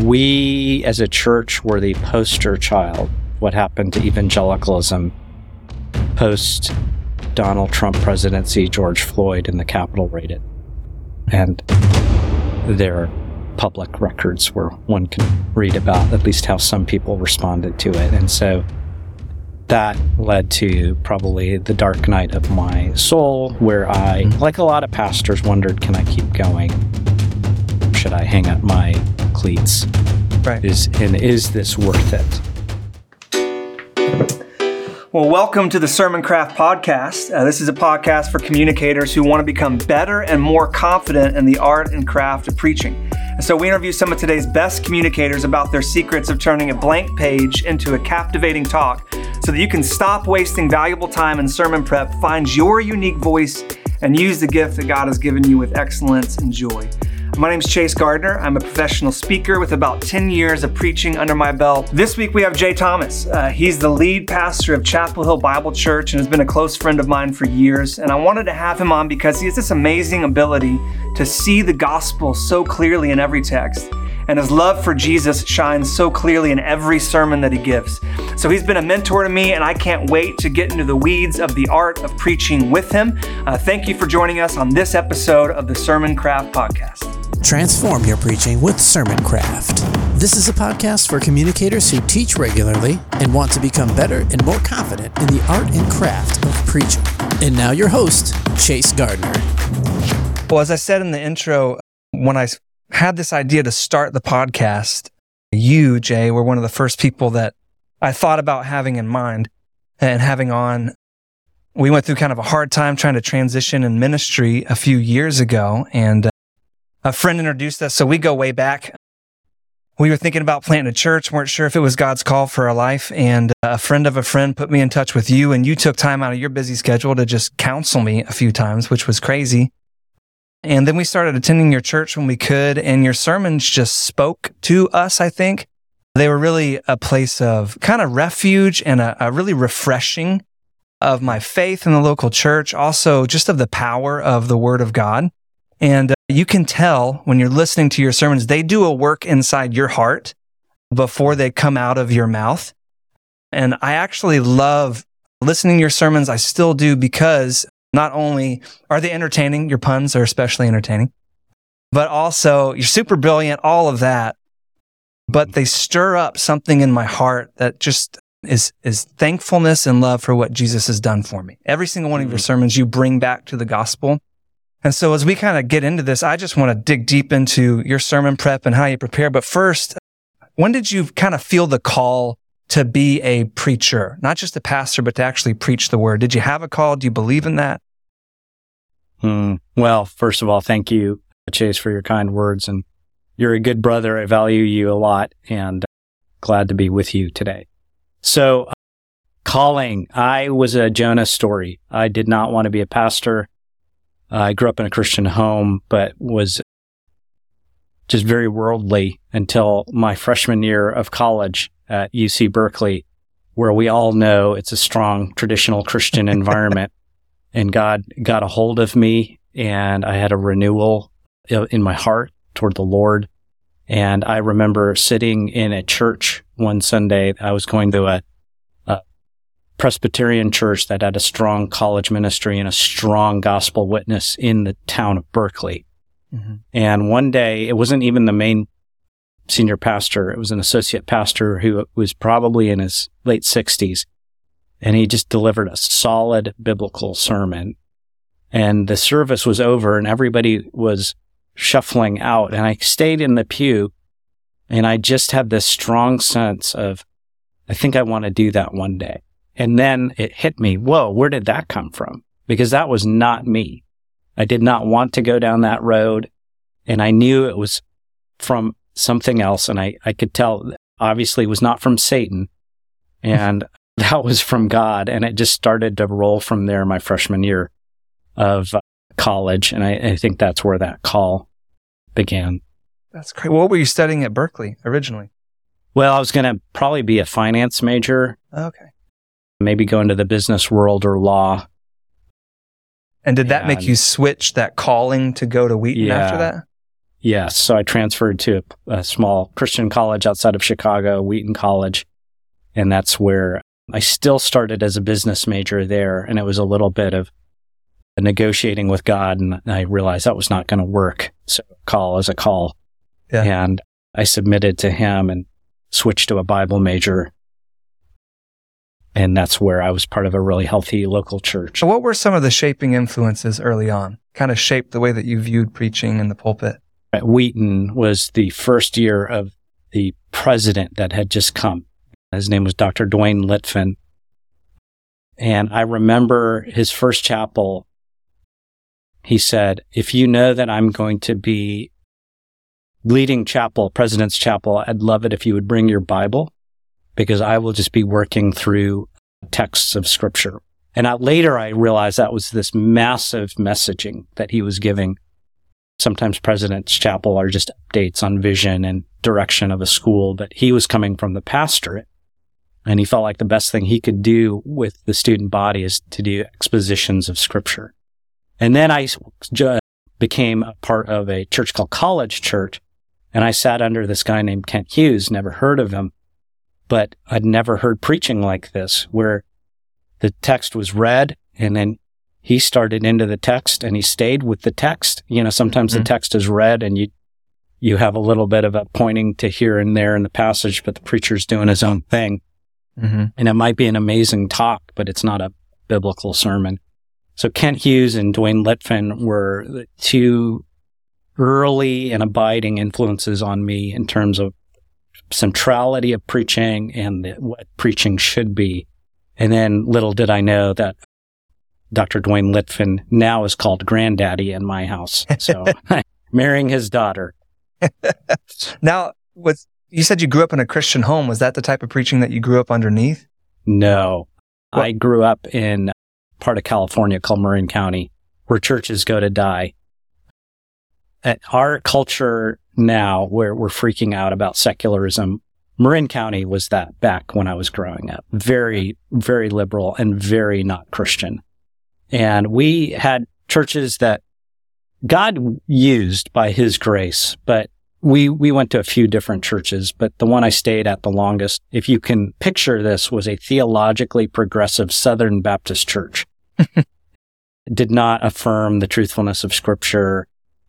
We, as a church, were the poster child. What happened to evangelicalism post Donald Trump presidency, George Floyd, and the Capitol raided. And there are public records where one can read about at least how some people responded to it. And so that led to probably the dark night of my soul, where I, like a lot of pastors, wondered, can I keep going? Should I hang up my cleats? Right. Is this worth it? Well, welcome to the Sermon Craft Podcast. This is a podcast for communicators who want to become better and more confident in the art and craft of preaching. And so we interview some of today's best communicators about their secrets of turning a blank page into a captivating talk so that you can stop wasting valuable time in sermon prep, find your unique voice, and use the gift that God has given you with excellence and joy. My name is Chase Gardner. I'm a professional speaker with about 10 years of preaching under my belt. This week we have Jay Thomas. He's the lead pastor of Chapel Hill Bible Church and has been a close friend of mine for years. And I wanted to have him on because he has this amazing ability to see the gospel so clearly in every text. And his love for Jesus shines so clearly in every sermon that he gives. So he's been a mentor to me, and I can't wait to get into the weeds of the art of preaching with him. Thank you for joining us on this episode of the Sermon Craft Podcast. Transform your preaching with Sermon Craft. This is a podcast for communicators who teach regularly and want to become better and more confident in the art and craft of preaching. And now your host, Chase Gardner. Well, as I said in the intro, when I had this idea to start the podcast, you, Jay, were one of the first people that I thought about having in mind and having on. We went through kind of a hard time trying to transition in ministry a few years ago, and a friend introduced us, so we go way back. We were thinking about planting a church, weren't sure if it was God's call for our life, and a friend of a friend put me in touch with you, and you took time out of your busy schedule to just counsel me a few times, which was crazy. And then we started attending your church when we could, and your sermons just spoke to us, I think. They were really a place of kind of refuge and a really refreshing of my faith in the local church, also just of the power of the Word of God. And you can tell when you're listening to your sermons, they do a work inside your heart before they come out of your mouth. And I actually love listening to your sermons. I still do, because not only are they entertaining, your puns are especially entertaining, but also you're super brilliant, all of that. But they stir up something in my heart that just is thankfulness and love for what Jesus has done for me. Every single one of your sermons you bring back to the gospel. And so as we kind of get into this, I just want to dig deep into your sermon prep and how you prepare. But first, when did you kind of feel the call to be a preacher, not just a pastor, but to actually preach the word? Did you have a call? Do you believe in that? Well, first of all, thank you, Chase, for your kind words. And you're a good brother. I value you a lot, and glad to be with you today. So, calling, I was a Jonah story. I did not want to be a pastor. I grew up in a Christian home, but was just very worldly until my freshman year of college at UC Berkeley, where we all know it's a strong traditional Christian environment. And God got a hold of me, and I had a renewal in my heart toward the Lord. And I remember sitting in a church one Sunday. I was going to a Presbyterian church that had a strong college ministry and a strong gospel witness in the town of Berkeley. Mm-hmm. And one day, it wasn't even the main senior pastor. It was an associate pastor who was probably in his late 60s. And he just delivered a solid biblical sermon. And the service was over and everybody was shuffling out. And I stayed in the pew, and I just had this strong sense of, I think I want to do that one day. And then it hit me, whoa, where did that come from? Because that was not me. I did not want to go down that road. And I knew it was from something else. And I could tell, obviously, it was not from Satan. And that was from God. And it just started to roll from there my freshman year of college. And I think that's where that call began. That's great. What were you studying at Berkeley originally? Well, I was going to probably be a finance major. Okay. Maybe go into the business world or law. And did that make you switch that calling to go to Wheaton after that? Yes. So I transferred to a small Christian college outside of Chicago, Wheaton College. And that's where I still started as a business major there. And it was a little bit of negotiating with God. And I realized that was not going to work. So call is a call. Yeah. And I submitted to him and switched to a Bible major. And that's where I was part of a really healthy local church. So what were some of the shaping influences early on? Kind of shaped the way that you viewed preaching in the pulpit? At Wheaton was the first year of the president that had just come. His name was Dr. Dwayne Litfin. And I remember his first chapel, he said, if you know that I'm going to be leading chapel, President's Chapel, I'd love it if you would bring your Bible, because I will just be working through texts of Scripture. And later I realized that was this massive messaging that he was giving. Sometimes President's Chapel are just updates on vision and direction of a school, but he was coming from the pastorate. And he felt like the best thing he could do with the student body is to do expositions of Scripture. And then I became a part of a church called College Church, and I sat under this guy named Kent Hughes, never heard of him, but I'd never heard preaching like this, where the text was read, and then he started into the text, and he stayed with the text. You know, sometimes the text is read, and you have a little bit of a pointing to here and there in the passage, but the preacher's doing his own thing. And it might be an amazing talk, but it's not a biblical sermon. So Kent Hughes and Dwayne Litfin were the two early and abiding influences on me in terms of centrality of preaching and what preaching should be. And then little did I know that Dr. Dwayne Litfin now is called Granddaddy in my house. So marrying his daughter. Now, you said you grew up in a Christian home. Was that the type of preaching that you grew up underneath? No. What? I grew up in part of California called Marin County, where churches go to die. At our culture now, where we're freaking out about secularism, Marin County was that back when I was growing up. Very, very liberal and very not Christian. And we had churches that God used by His grace, but we went to a few different churches, but the one I stayed at the longest, if you can picture this, was a theologically progressive Southern Baptist church. Did not affirm the truthfulness of Scripture,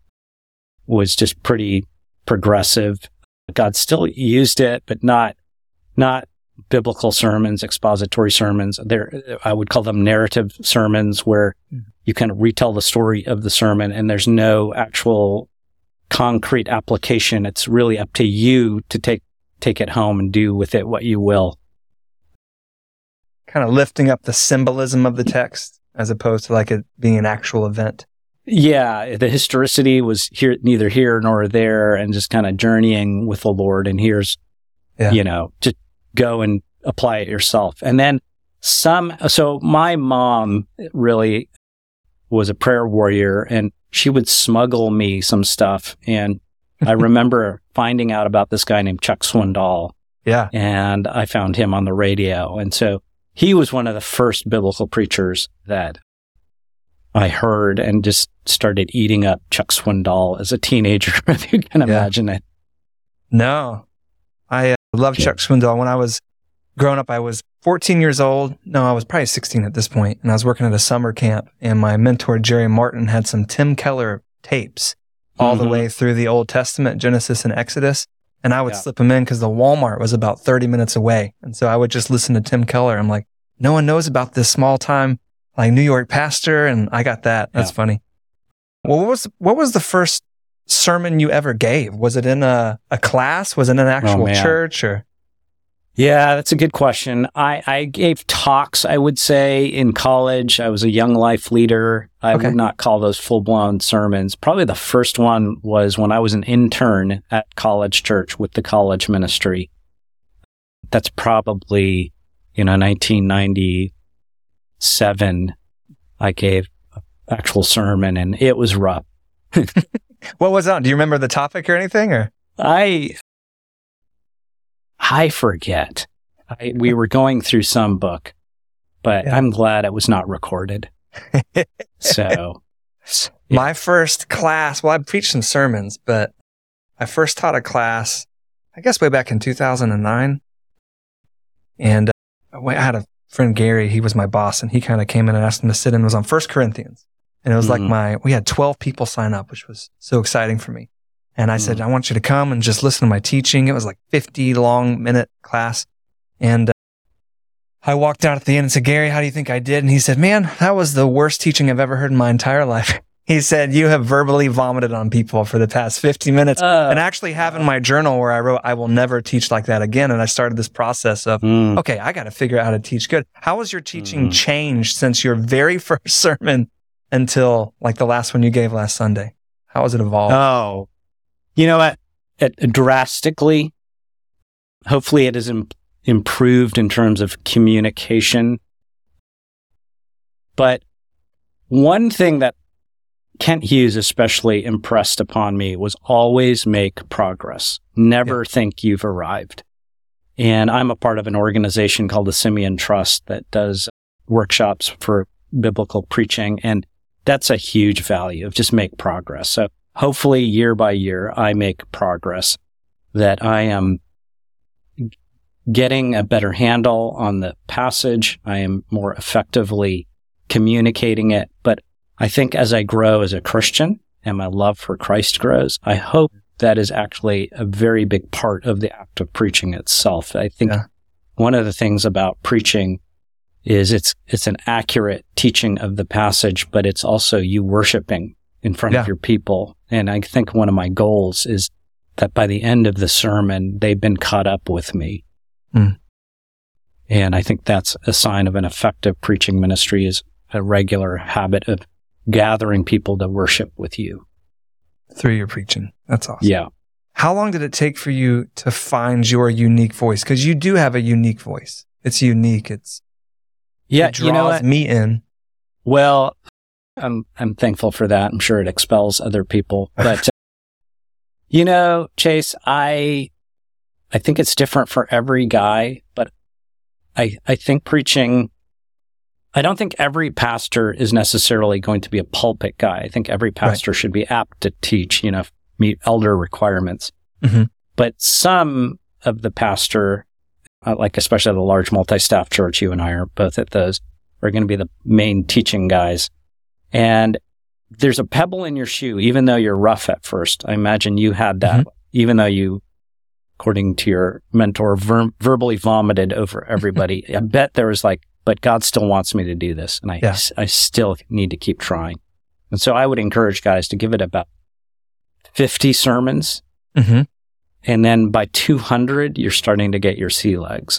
was just pretty progressive. God still used it, but not biblical sermons, expository sermons. I would call them narrative sermons, where you kind of retell the story of the sermon and there's no actual concrete application. It's really up to you to take it home and do with it what you will. Kind of lifting up the symbolism of the text as opposed to like it being an actual event. Yeah, the historicity was neither here nor there, and just kind of journeying with the Lord. And here's, just go and apply it yourself. And then so my mom really was a prayer warrior, and she would smuggle me some stuff. And I remember finding out about this guy named Chuck Swindoll. Yeah. And I found him on the radio. And so he was one of the first biblical preachers that I heard, and just started eating up Chuck Swindoll as a teenager, if you can imagine it. No. I loved Chuck Swindoll. When I was growing up, I was 14 years old. No, I was probably 16 at this point, and I was working at a summer camp, and my mentor, Jerry Martin, had some Tim Keller tapes all the way through the Old Testament, Genesis and Exodus, and I would slip them in because the Walmart was about 30 minutes away, and so I would just listen to Tim Keller. I'm like, no one knows about this small-time New York pastor, and I got that. That's funny. Well, what was the first sermon you ever gave? Was it in a class? Was it in an actual church? Or? Yeah, that's a good question. I gave talks, I would say, in college. I was a young life leader. I would not call those full-blown sermons. Probably the first one was when I was an intern at College Church with the college ministry. That's probably, 1997. I gave an actual sermon, and it was rough. What was that? Do you remember the topic or anything? Or I forget. We were going through some book, but I'm glad it was not recorded. So my first class, well, I preached some sermons, but I first taught a class, I guess way back in 2009. And I had a friend, Gary, he was my boss, and he kind of came in and asked him to sit in. It was on 1 Corinthians. And it was like we had 12 people sign up, which was so exciting for me. And I said, I want you to come and just listen to my teaching. It was like 50 long minute class. And I walked out at the end and said, Gary, how do you think I did? And he said, man, that was the worst teaching I've ever heard in my entire life. He said, you have verbally vomited on people for the past 50 minutes. And I actually have in my journal where I wrote, I will never teach like that again. And I started this process of, okay, I got to figure out how to teach good. How has your teaching changed since your very first sermon until like the last one you gave last Sunday? How has it evolved? Oh, you know what? Drastically. Hopefully it has improved in terms of communication. But one thing that Kent Hughes especially impressed upon me was always make progress. Never think you've arrived. And I'm a part of an organization called the Simeon Trust that does workshops for biblical preaching. And that's a huge value of just make progress. So hopefully year by year, I make progress, that I am getting a better handle on the passage. I am more effectively communicating it. But I think as I grow as a Christian and my love for Christ grows, I hope that is actually a very big part of the act of preaching itself. I think one of the things about preaching is it's an accurate teaching of the passage, but it's also you worshiping in front of your people. And I think one of my goals is that by the end of the sermon, they've been caught up with me. And I think that's a sign of an effective preaching ministry, is a regular habit of gathering people to worship with you. Through your preaching. That's awesome. Yeah. How long did it take for you to find your unique voice? Because you do have a unique voice. It's unique. It draws me in. Well, I'm thankful for that. I'm sure it expels other people. But, Chase, I think it's different for every guy, but I think preaching, I don't think every pastor is necessarily going to be a pulpit guy. I think every pastor should be apt to teach, meet elder requirements. But some of the pastor, like especially the large multi-staff church, you and I are both at those, are going to be the main teaching guys. And there's a pebble in your shoe, even though you're rough at first. I imagine you had that, even though you, according to your mentor, verbally vomited over everybody. I bet there was but God still wants me to do this. And I still need to keep trying. And so I would encourage guys to give it about 50 sermons. And then by 200, you're starting to get your sea legs.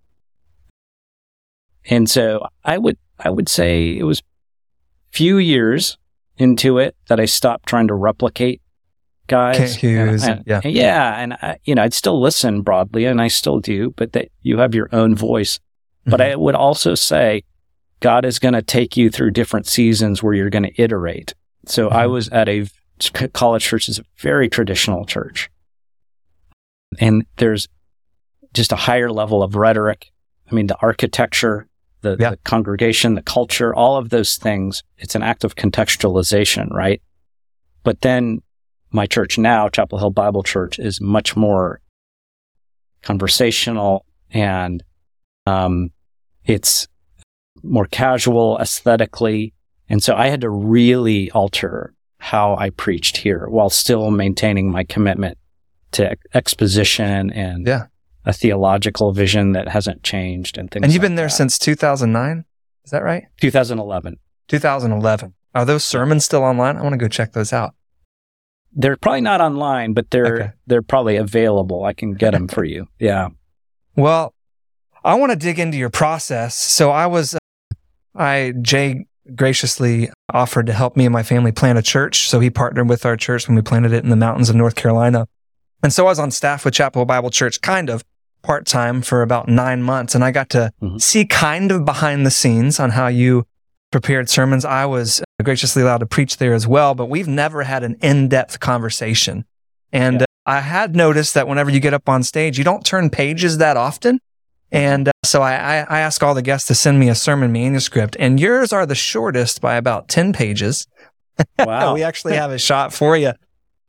And so I would say it was few years into it that I stopped trying to replicate guys. And I'd still listen broadly, and I still do, but that you have your own voice. But I would also say God is going to take you through different seasons where you're going to iterate. So I was at a college church, is a very traditional church. And there's just a higher level of rhetoric. I mean, the architecture, the congregation, the culture, all of those things, it's an act of contextualization, right? But then my church now, Chapel Hill Bible Church, is much more conversational, and it's more casual aesthetically. And so I had to really alter how I preached here while still maintaining my commitment to exposition and a theological vision that hasn't changed and things. And you've been there since 2009? Is that right? 2011. 2011. Are those sermons still online? I want to go check those out. They're probably not online, but they're probably available. I can get them for you. Yeah. Well, I want to dig into your process. So Jay graciously offered to help me and my family plant a church. So he partnered with our church when we planted it in the mountains of North Carolina. And so I was on staff with Chapel Hill Bible Church, kind of part-time, for about 9 months. And I got to see kind of behind the scenes on how you prepared sermons. I was graciously allowed to preach there as well, but we've never had an in-depth conversation. And I had noticed that whenever you get up on stage, you don't turn pages that often. And so I ask all the guests to send me a sermon manuscript, and yours are the shortest by about 10 pages. Wow. We actually have a shot for you.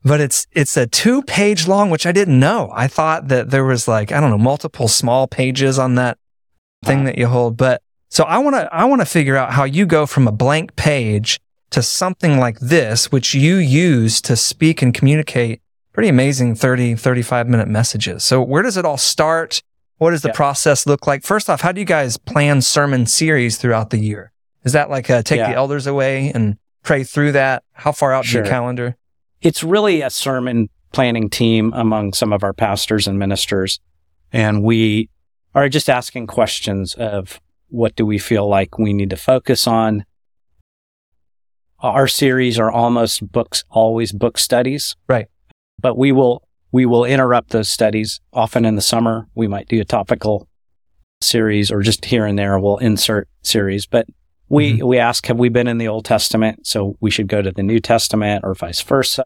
but it's a 2-page long, which I didn't know. I thought that there was multiple small pages on that thing that you hold. But so I want to figure out how you go from a blank page to something like this, which you use to speak and communicate pretty amazing 30, 35-minute messages. So where does it all start? What does the process look like? First off, how do you guys plan sermon series throughout the year? Is that like take the elders away and pray through that? How far out do you calendar? It's really a sermon planning team among some of our pastors and ministers. And we are just asking questions of what do we feel like we need to focus on. Our series are always book studies. Right. But we will interrupt those studies. Often in the summer, we might do a topical series, or just here and there we'll insert series. But we ask, have we been in the Old Testament? So we should go to the New Testament, or vice versa.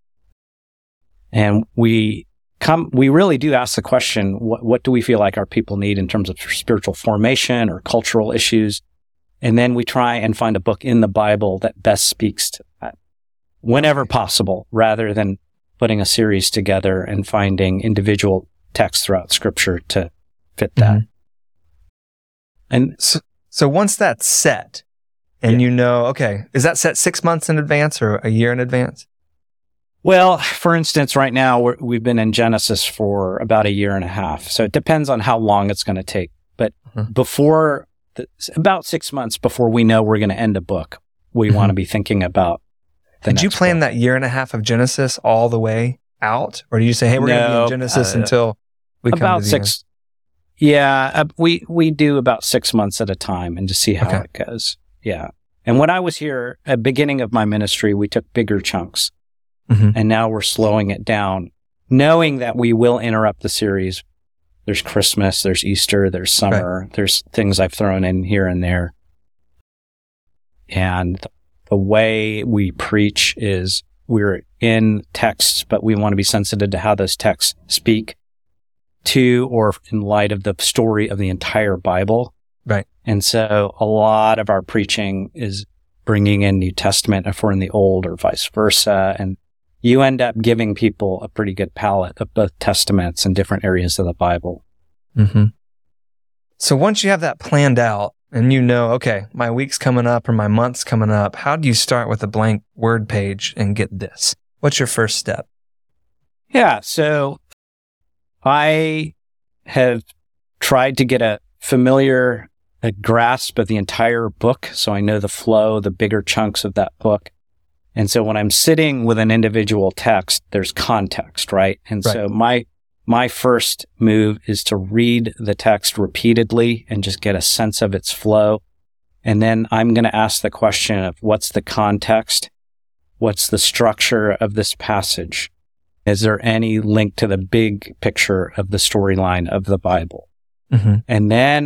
And we really do ask the question, what do we feel like our people need in terms of spiritual formation or cultural issues? And then we try and find a book in the Bible that best speaks to that whenever possible, rather than putting a series together and finding individual texts throughout Scripture to fit that. And so once that's set, and okay, is that set 6 months in advance or a year in advance? Well, for instance, right now we've been in Genesis for about a year and a half. So it depends on how long it's going to take. But about 6 months before we know we're going to end a book, we want to be thinking about Did you plan that year and a half of Genesis all the way out? Or do you say, hey, we're going to be in Genesis until we come to the end? Yeah, we do about 6 months at a time and just see how it goes. Yeah. And when I was here at the beginning of my ministry, we took bigger chunks. And now we're slowing it down, knowing that we will interrupt the series. There's Christmas, there's Easter, there's summer, there's things I've thrown in here and there. And the way we preach is we're in texts, but we want to be sensitive to how those texts speak to or in light of the story of the entire Bible. Right. And so a lot of our preaching is bringing in New Testament if we're in the Old, or vice versa. And you end up giving people a pretty good palette of both testaments and different areas of the Bible. So once you have that planned out and okay, my week's coming up or my month's coming up, how do you start with a blank word page and get this? What's your first step? Yeah, so I have tried to get a grasp of the entire book, so I know the flow, the bigger chunks of that book. And so when I'm sitting with an individual text, there's context, right? And so my first move is to read the text repeatedly and just get a sense of its flow. And then I'm going to ask the question of what's the context? What's the structure of this passage? Is there any link to the big picture of the storyline of the Bible? And then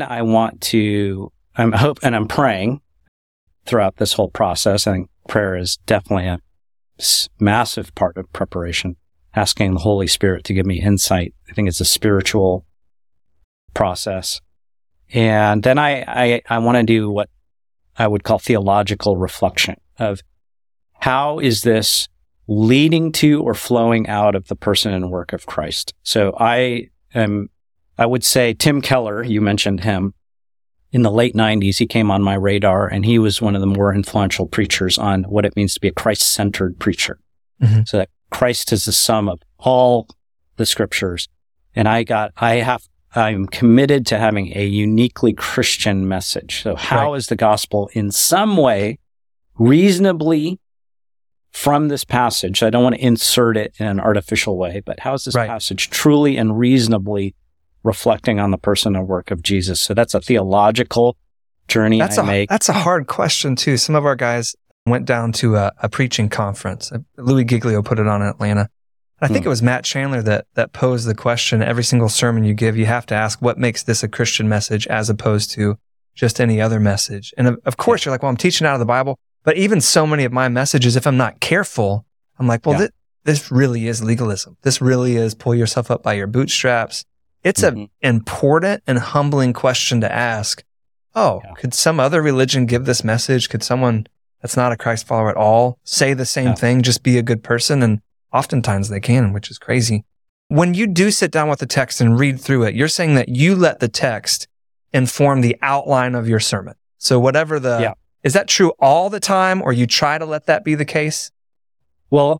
I'm praying throughout this whole process. I think prayer is definitely a massive part of preparation, asking the Holy Spirit to give me insight. I think it's a spiritual process. And then I want to do what I would call theological reflection of how is this leading to or flowing out of the person and work of Christ. So I would say Tim Keller, you mentioned him, in the late 90s, he came on my radar, and he was one of the more influential preachers on what it means to be a Christ-centered preacher. So that Christ is the sum of all the scriptures. And I'm committed to having a uniquely Christian message. So how is the gospel in some way reasonably from this passage? I don't want to insert it in an artificial way, but how is this passage truly and reasonably reflecting on the person and work of Jesus? So that's a theological journey I make. That's a hard question too. Some of our guys went down to a preaching conference. Louis Giglio put it on in Atlanta. I think it was Matt Chandler that posed the question, every single sermon you give, you have to ask what makes this a Christian message as opposed to just any other message. And of course you're like, well, I'm teaching out of the Bible, but even so many of my messages, if I'm not careful, I'm like, well, this really is legalism. This really is pull yourself up by your bootstraps. It's an important and humbling question to ask. Could some other religion give this message? Could someone that's not a Christ follower at all say the same thing, just be a good person? And oftentimes they can, which is crazy. When you do sit down with the text and read through it, you're saying that you let the text inform the outline of your sermon. So whatever is that true all the time, or you try to let that be the case? Well,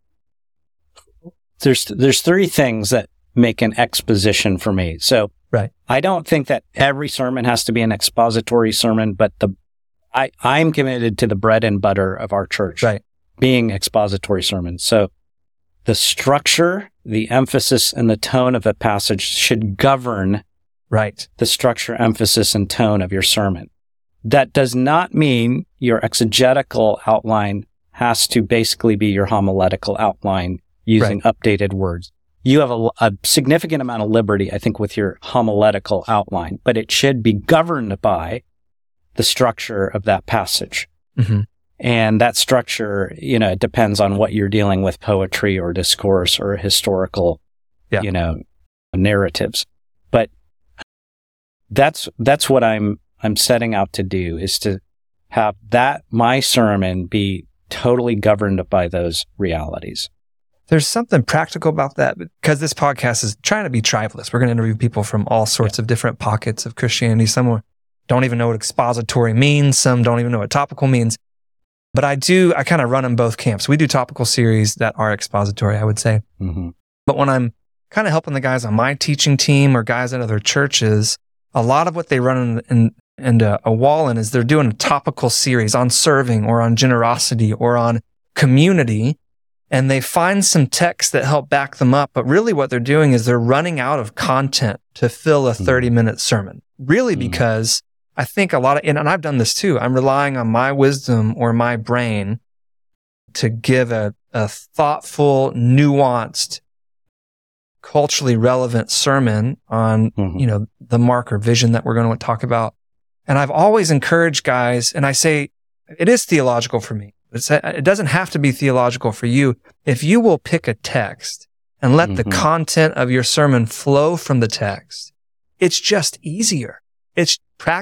there's three things that make an exposition for me. So right. I don't think that every sermon has to be an expository sermon, but I'm committed to the bread and butter of our church being expository sermons. So the structure, the emphasis, and the tone of a passage should govern the structure, emphasis, and tone of your sermon. That does not mean your exegetical outline has to basically be your homiletical outline using updated words. You have a significant amount of liberty, I think, with your homiletical outline, but it should be governed by the structure of that passage. Mm-hmm. And that structure, it depends on what you're dealing with, poetry or discourse or historical, narratives. But that's what I'm setting out to do, is to have my sermon be totally governed by those realities. There's something practical about that, because this podcast is trying to be tribalist. We're going to interview people from all sorts of different pockets of Christianity. Some don't even know what expository means. Some don't even know what topical means. But I kind of run in both camps. We do topical series that are expository, I would say. Mm-hmm. But when I'm kind of helping the guys on my teaching team or guys at other churches, a lot of what they run into a wall in is they're doing a topical series on serving or on generosity or on community. And they find some texts that help back them up. But really what they're doing is they're running out of content to fill a 30-minute sermon. Really, because I think a lot of, and I've done this too, I'm relying on my wisdom or my brain to give a thoughtful, nuanced, culturally relevant sermon on, the mark or vision that we're going to talk about. And I've always encouraged guys, and I say, it is theological for me. It doesn't have to be theological for you. If you will pick a text and let the content of your sermon flow from the text, it's just easier. It's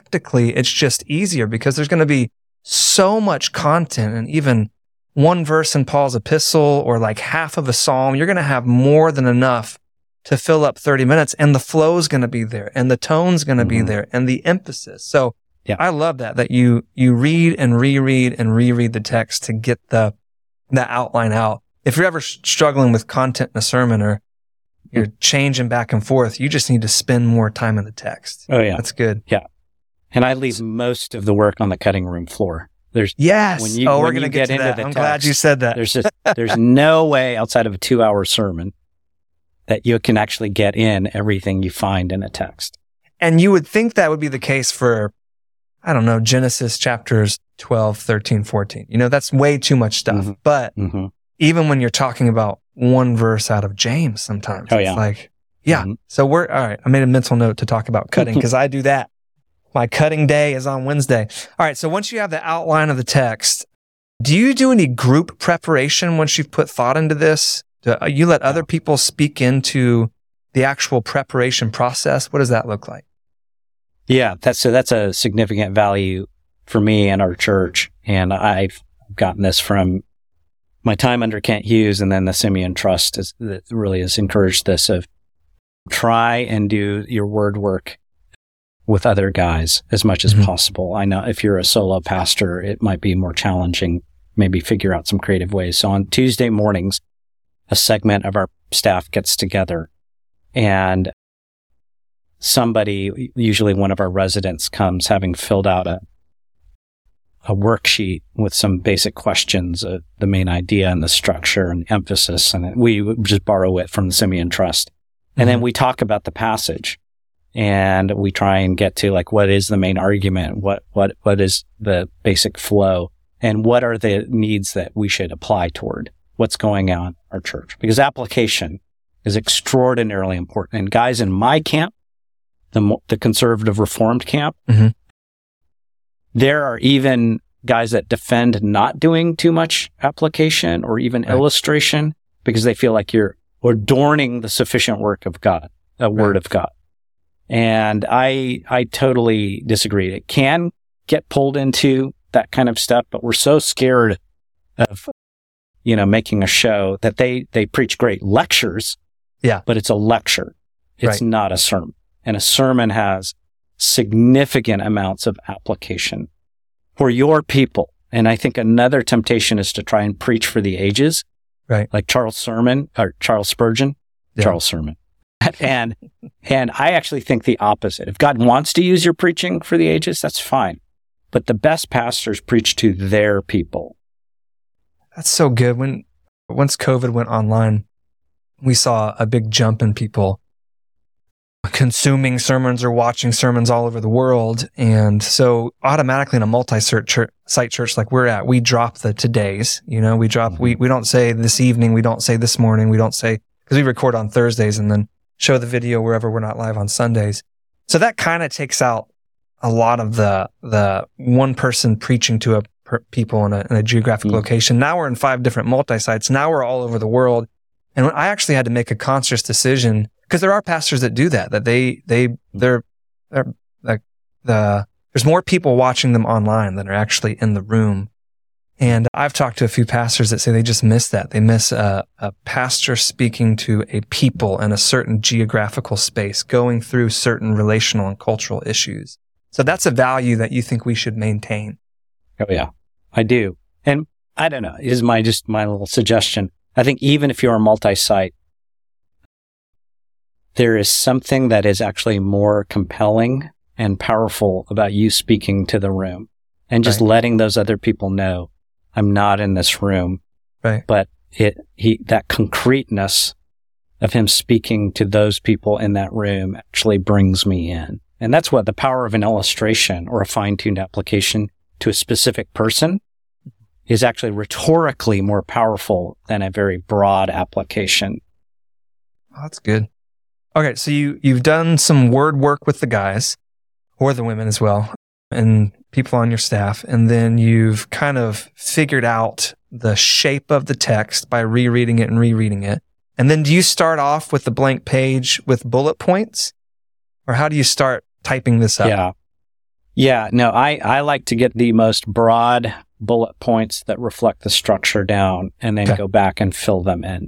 just easier, because there's going to be so much content, and even one verse in Paul's epistle or like half of a psalm, you're going to have more than enough to fill up 30 minutes, and the flow is going to be there, and the tone's going to be there, and the emphasis. So I love that you read and reread and reread the text to get the outline out. If you're ever struggling with content in a sermon, or you're changing back and forth, you just need to spend more time in the text. Oh, yeah. That's good. Yeah. And I leave most of the work on the cutting room floor. We're going to get into that. I'm glad you said that. There's no way outside of a 2-hour sermon that you can actually get in everything you find in a text. And you would think that would be the case for, I don't know, Genesis chapters 12, 13, 14. That's way too much stuff. But even when you're talking about one verse out of James, sometimes it's like, So all right. I made a mental note to talk about cutting, because I do that. My cutting day is on Wednesday. All right. So once you have the outline of the text, do you do any group preparation once you've put thought into this? Do you let other people speak into the actual preparation process? What does that look like? Yeah, that's a significant value for me and our church. And I've gotten this from my time under Kent Hughes, and then the Simeon Trust that really has encouraged this, of try and do your word work with other guys as much as possible. I know if you're a solo pastor, it might be more challenging, maybe figure out some creative ways. So on Tuesday mornings, a segment of our staff gets together, and somebody, usually one of our residents, comes having filled out a worksheet with some basic questions of the main idea and the structure and emphasis. And we just borrow it from the Simeon Trust. And then we talk about the passage, and we try and get to like, what is the main argument? What is the basic flow? And what are the needs that we should apply toward what's going on in our church? Because application is extraordinarily important. And guys in my camp, the conservative reformed camp, there are even guys that defend not doing too much application or even illustration, because they feel like you're adorning the sufficient work of God, the word of God. And I totally disagree. It can get pulled into that kind of stuff, but we're so scared of, making a show that they preach great lectures. Yeah. But it's a lecture. It's Right. not a sermon. And a sermon has significant amounts of application for your people. And I think another temptation is to try and preach for the ages. Right. Like Charles Spurgeon. Yeah. Charles Sermon. And I actually think the opposite. If God wants to use your preaching for the ages, that's fine. But the best pastors preach to their people. That's so good. Once COVID went online, we saw a big jump in people consuming sermons or watching sermons all over the world. And so automatically in a multi-site church like we're at, we drop the todays, we drop, we don't say this evening, we don't say this morning, we don't say, because we record on Thursdays and then show the video wherever we're not live on Sundays. So that kind of takes out a lot of the one person preaching to people in a geographic location. Now we're in 5 different multi-sites. Now we're all over the world. And I actually had to make a conscious decision, because there are pastors that do that they're like there's more people watching them online than are actually in the room. And I've talked to a few pastors that say they just miss that. They miss a pastor speaking to a people in a certain geographical space, going through certain relational and cultural issues. So that's a value that you think we should maintain. Oh yeah, I do. And I don't know, is my little suggestion. I think even if you're a multi-site, there is something that is actually more compelling and powerful about you speaking to the room and just letting those other people know, I'm not in this room. Right. But that concreteness of him speaking to those people in that room actually brings me in. And that's what the power of an illustration or a fine-tuned application to a specific person is actually rhetorically more powerful than a very broad application. Oh, that's good. Okay, so you've done some word work with the guys, or the women as well, and people on your staff, and then you've kind of figured out the shape of the text by rereading it and rereading it. And then do you start off with the blank page with bullet points? Or how do you start typing this up? Yeah. No, I like to get the most broad bullet points that reflect the structure down and then go back and fill them in.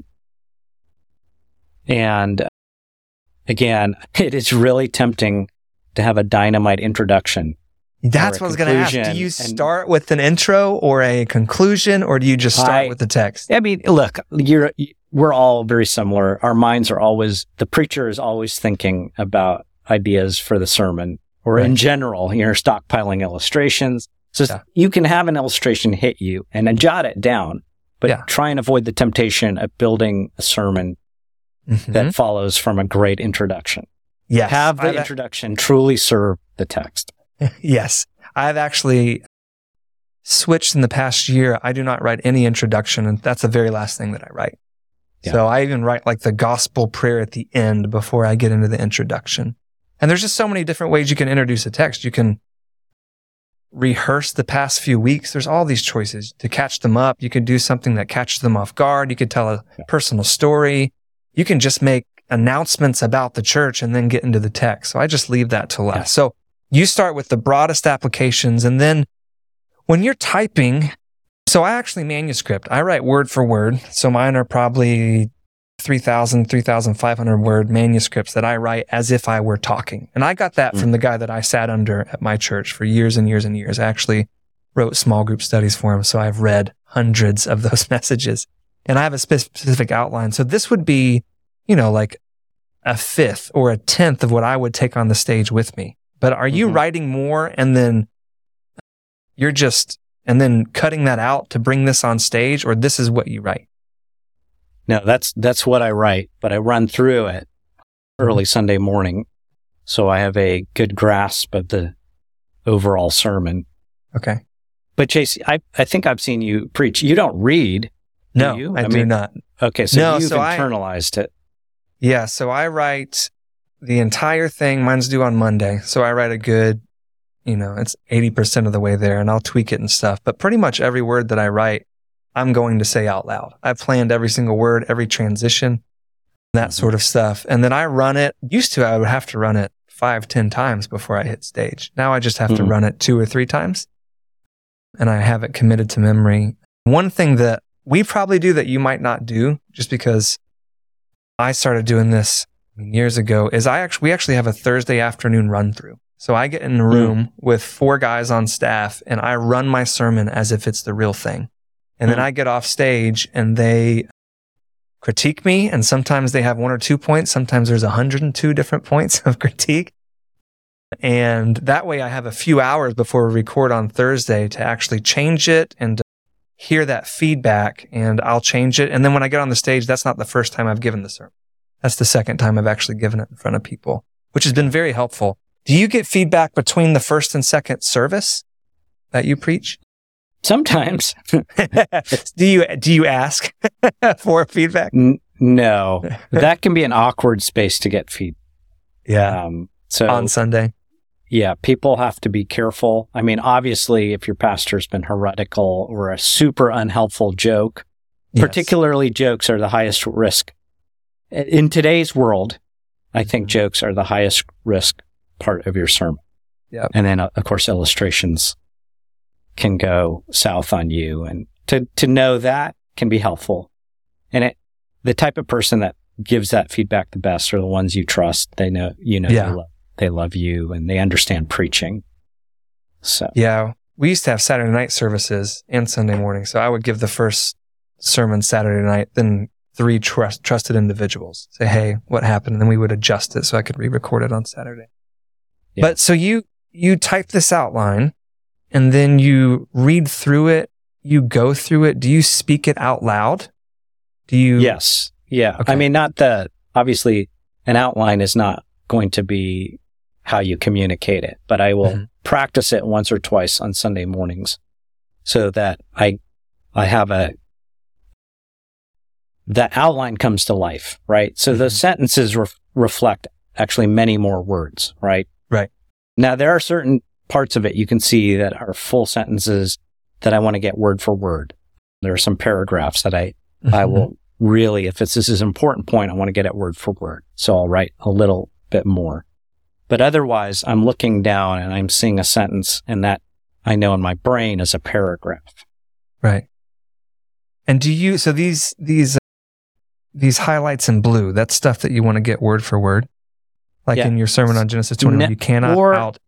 And again, it is really tempting to have a dynamite introduction. That's what I was going to ask. Do you start with an intro or a conclusion, or do you just start with the text? I mean, look, we're all very similar. Our minds are the preacher is always thinking about ideas for the sermon, or in general, you're stockpiling illustrations. So you can have an illustration hit you and then jot it down, but try and avoid the temptation of building a sermon that follows from a great introduction. Yes. Have the introduction truly serve the text. Yes. I've actually switched in the past year. I do not write any introduction, and that's the very last thing that I write. Yeah. So I even write like the gospel prayer at the end before I get into the introduction. And there's just so many different ways you can introduce a text. You can rehearse the past few weeks. There's all these choices to catch them up. You could do something that catches them off guard. You could tell a personal story. You can just make announcements about the church and then get into the text. So I just leave that to last. Yeah. So you start with the broadest applications, and then when you're typing, so I actually manuscript. I write word for word. So mine are probably 3,000, 3,500 word manuscripts that I write as if I were talking. And I got that from the guy that I sat under at my church for years and years and years. I actually wrote small group studies for him. So I've read hundreds of those messages, and I have a specific outline. So this would be, like a fifth or a tenth of what I would take on the stage with me. But are you writing more and then and then cutting that out to bring this on stage, or this is what you write? No, that's what I write, but I run through it early Sunday morning, so I have a good grasp of the overall sermon. Okay. But Chase, I think I've seen you preach. You don't read, no, do you? I do not. Okay, so you've internalized it. Yeah, so I write the entire thing. Mine's due on Monday, so I write a good, it's 80% of the way there, and I'll tweak it and stuff. But pretty much every word that I write, I'm going to say out loud. I've planned every single word, every transition, that sort of stuff. And then I run it. Used to, I would have to run it 5-10 times before I hit stage. Now I just have to run it 2 or 3 times, and I have it committed to memory. One thing that we probably do that you might not do, just because I started doing this years ago, is we actually have a Thursday afternoon run through. So I get in the room with 4 guys on staff and I run my sermon as if it's the real thing. And then I get off stage and they critique me. And sometimes they have 1 or 2 points. Sometimes there's 102 different points of critique. And that way I have a few hours before we record on Thursday to actually change it and hear that feedback, and I'll change it. And then when I get on the stage, that's not the first time I've given the sermon. That's the second time I've actually given it in front of people, which has been very helpful. Do you get feedback between the first and second service that you preach? Sometimes. Do you ask for feedback? No. That can be an awkward space to get feedback. Yeah. So on Sunday. Yeah, people have to be careful. I mean, obviously, if your pastor's been heretical or a super unhelpful joke, particularly jokes are the highest risk. In today's world, I think jokes are the highest risk part of your sermon. Yeah. And then, of course, illustrations can go south on you. And to know that can be helpful. And the type of person that gives that feedback the best are the ones you trust. They know, they love you and they understand preaching. So yeah, we used to have Saturday night services and Sunday morning. So I would give the first sermon Saturday night, then 3 trusted individuals say, hey, what happened? And then we would adjust it so I could re-record it on Saturday. Yeah. But so you type this outline and then you read through it, you go through it. Do you speak it out loud? Yes. Yeah. Okay. I mean, obviously an outline is not going to be how you communicate it, but I will practice it once or twice on Sunday mornings so that I have the outline comes to life, right? So the sentences reflect actually many more words, right? Right. Now, there are certain parts of it you can see that are full sentences that I want to get word for word. There are some paragraphs that I will really, if this is an important point, I want to get it word for word. So I'll write a little bit more. But otherwise, I'm looking down and I'm seeing a sentence, and that I know in my brain is a paragraph. Right. And so these highlights in blue, that's stuff that you want to get word for word? Like in your sermon on Genesis 21, you cannot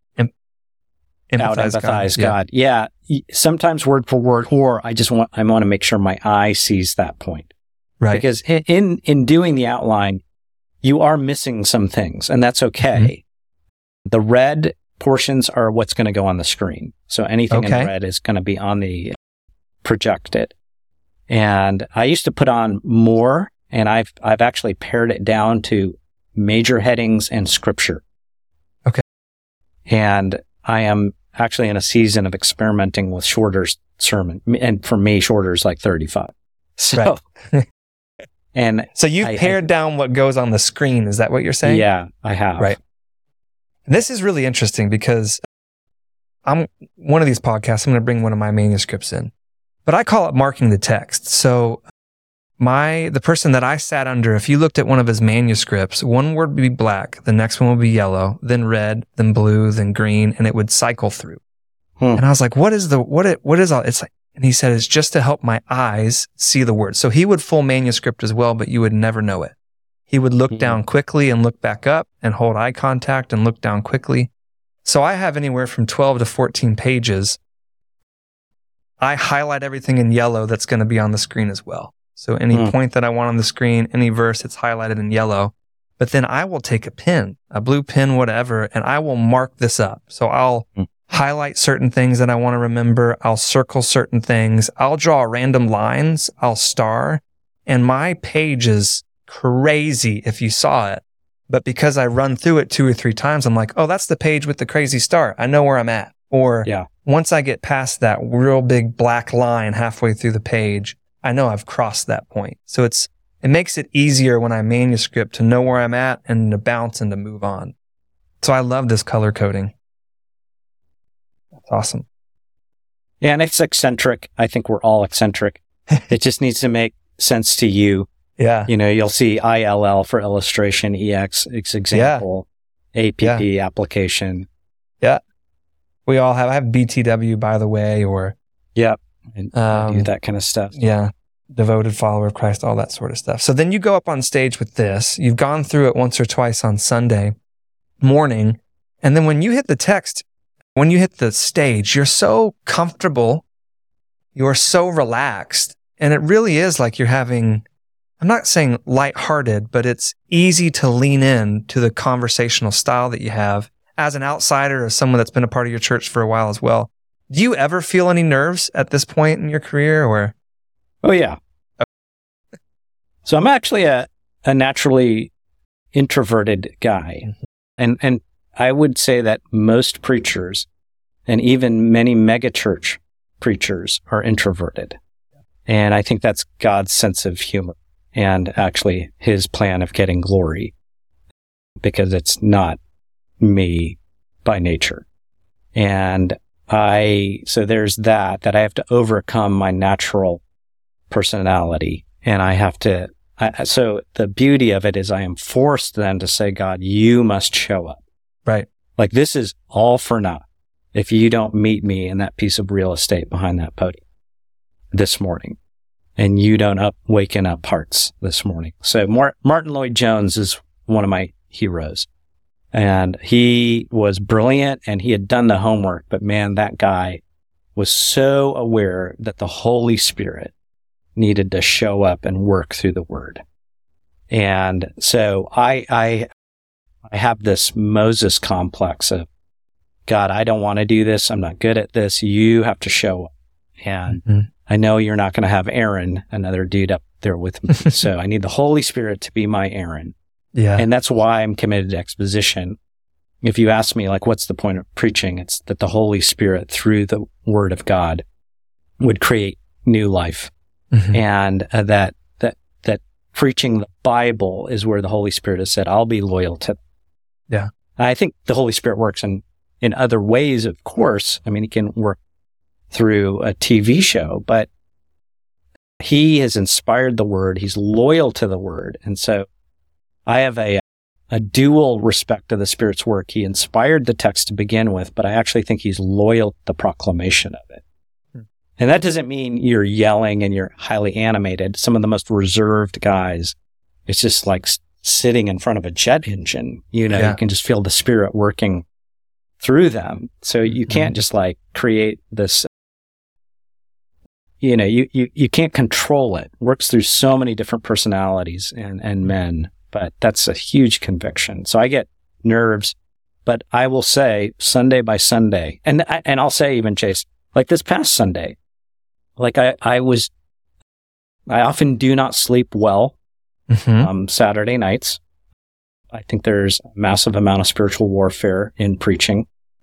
empathize God. Yeah. Sometimes word for word, or I want to make sure my eye sees that point. Right. Because in doing the outline, you are missing some things, and that's okay. The red portions are what's going to go on the screen. So anything in red is going to be on the projected. And I used to put on more, and I've actually pared it down to major headings and scripture. Okay. And I am actually in a season of experimenting with shorter sermon. And for me, shorter is like 35. So, and so you've pared down what goes on the screen. Is that what you're saying? Yeah, I have. Right. This is really interesting because I'm one of these podcasts, I'm going to bring one of my manuscripts in, but I call it marking the text. So the person that I sat under, if you looked at one of his manuscripts, one word would be black, the next one would be yellow, then red, then blue, then green, and it would cycle through. And I was like, what is all? It's like, and he said, it's just to help my eyes see the words. So he would full manuscript as well, but you would never know it. He would look down quickly and look back up and hold eye contact and look down quickly. So I have anywhere from 12 to 14 pages. I highlight everything in yellow that's going to be on the screen as well. So any point that I want on the screen, any verse, it's highlighted in yellow. But then I will take a pen, a blue pen, whatever, and I will mark this up. So I'll highlight certain things that I want to remember. I'll circle certain things. I'll draw random lines. I'll star. And my page is crazy if you saw it. But because I run through it 2 or 3 times, I'm like, oh, that's the page with the crazy star. I know where I'm at. Or once I get past that real big black line halfway through the page, I know I've crossed that point. So it makes it easier when I manuscript to know where I'm at and to bounce and to move on. So I love this color coding. That's awesome. Yeah, and it's eccentric. I think we're all eccentric. It just needs to make sense to you. Yeah. You know, you'll see ILL for illustration, EX example, APP application. Yeah. We all have, I have BTW, by the way, or. Yeah. And I do that kind of stuff. Yeah. devoted follower of Christ, all that sort of stuff. So then you go up on stage with this. You've gone through it once or twice on Sunday morning. And then when you hit the text, when you hit the stage, you're so comfortable. You're so relaxed. And it really is like you're having, I'm not saying lighthearted, but it's easy to lean in to the conversational style that you have as an outsider or someone that's been a part of your church for a while as well. Do you ever feel any nerves at this point in your career or? Oh, yeah. So I'm actually a naturally introverted guy. And I would say that most preachers and even many megachurch preachers are introverted. And I think that's God's sense of humor and actually his plan of getting glory, because it's not me by nature. And so there's that I have to overcome my natural personality, and I have to, so the beauty of it is I am forced then to say, God, you must show up. Right. Like, this is all for naught if you don't meet me in that piece of real estate behind that podium this morning, and you don't waken up hearts this morning. So Martin Lloyd-Jones is one of my heroes, and he was brilliant and he had done the homework, but man, that guy was so aware that the Holy Spirit needed to show up and work through the word. And so I have this Moses complex of, God, I don't want to do this. I'm not good at this. You have to show up. And I know you're not going to have Aaron, another dude up there with me. So I need the Holy Spirit to be my Aaron. Yeah. And that's why I'm committed to exposition. If you ask me, like, what's the point of preaching? It's that the Holy Spirit, through the word of God, would create new life. And that preaching the Bible is where the Holy Spirit has said, I'll be loyal to them. Yeah. I think the Holy Spirit works in other ways, of course. I mean, he can work through a TV show, but he has inspired the word. He's loyal to the word. And so I have a dual respect to the Spirit's work. He inspired the text to begin with, but I actually think he's loyal to the proclamation of it. And that doesn't mean you're yelling and you're highly animated. Some of the most reserved guys, it's just like sitting in front of a jet engine. You can just feel the Spirit working through them. So you can't just like create this, you can't control it. It works through so many different personalities and men, but that's a huge conviction. So I get nerves, but I will say Sunday by Sunday, and I'll say even, Chase, like this past Sunday, like I often do not sleep well Saturday nights. I think there's a massive amount of spiritual warfare in preaching.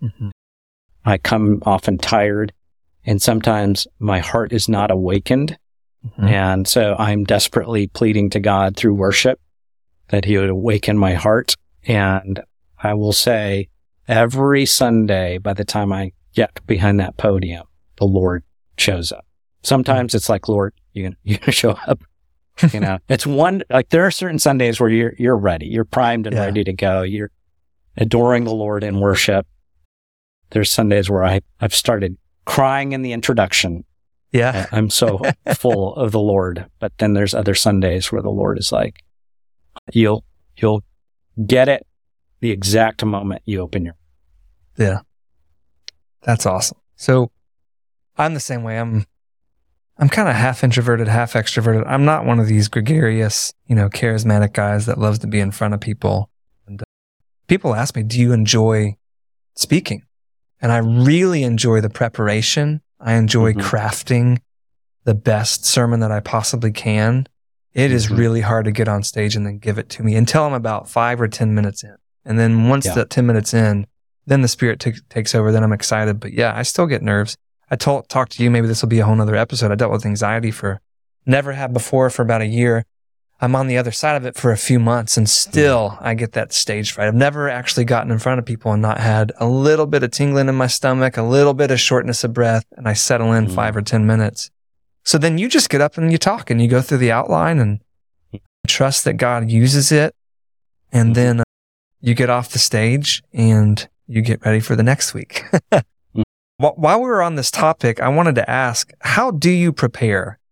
I come often tired, and sometimes my heart is not awakened. And so I'm desperately pleading to God through worship that he would awaken my heart. And I will say every Sunday, by the time I get behind that podium, the Lord shows up. Sometimes it's like, Lord, you're gonna show up. It's one, like there are certain Sundays where you're ready. You're primed and ready to go. You're adoring the Lord in worship. There's Sundays where I've started crying in the introduction. Yeah. I'm so full of the Lord. But then there's other Sundays where the Lord is like, you'll get it the exact moment you open your. Yeah. That's awesome. So I'm the same way. I'm kind of half introverted, half extroverted. I'm not one of these gregarious, charismatic guys that loves to be in front of people. And people ask me, do you enjoy speaking? And I really enjoy the preparation. I enjoy crafting the best sermon that I possibly can. It is really hard to get on stage and then give it to me until I'm about 5 or 10 minutes in. And then once that 10 minutes in, then the Spirit takes over. Then I'm excited. But yeah, I still get nerves. I talked to you, maybe this will be a whole nother episode. I dealt with anxiety never had before for about a year. I'm on the other side of it for a few months, and still I get that stage fright. I've never actually gotten in front of people and not had a little bit of tingling in my stomach, a little bit of shortness of breath, and I settle in 5 or 10 minutes. So then you just get up and you talk and you go through the outline and trust that God uses it. And then you get off the stage and you get ready for the next week. While we were on this topic, I wanted to ask, how do you prepare